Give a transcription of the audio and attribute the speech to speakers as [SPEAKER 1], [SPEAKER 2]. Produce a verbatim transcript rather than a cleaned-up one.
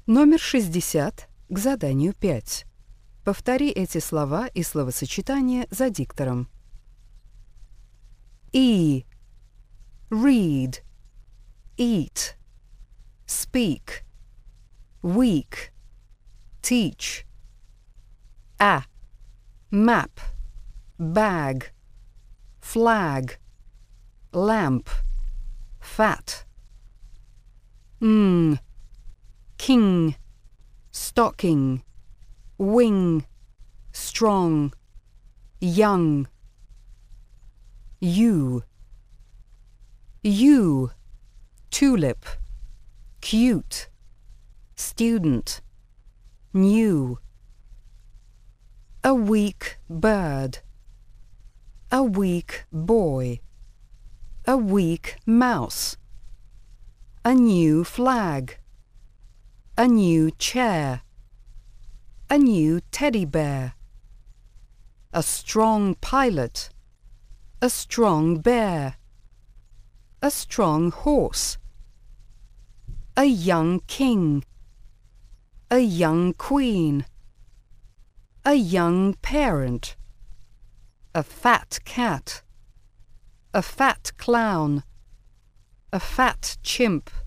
[SPEAKER 1] Номер шестьдесят к заданию пять. Повтори эти слова и словосочетания за диктором. E. Read. Eat. Speak. Week. Teach. A. Map. Bag. Flag. Lamp. Fat. Ng. King. Stocking. Wing. Strong. Young. You. You. Tulip. Cute. Student. New. A weak bird. A weak boy. A weak mouse. A new flag. A new chair. A new teddy bear. A strong pilot. A strong bear. A strong horse. A young king. A young queen. A young parent. A fat cat. A fat clown. A fat chimp.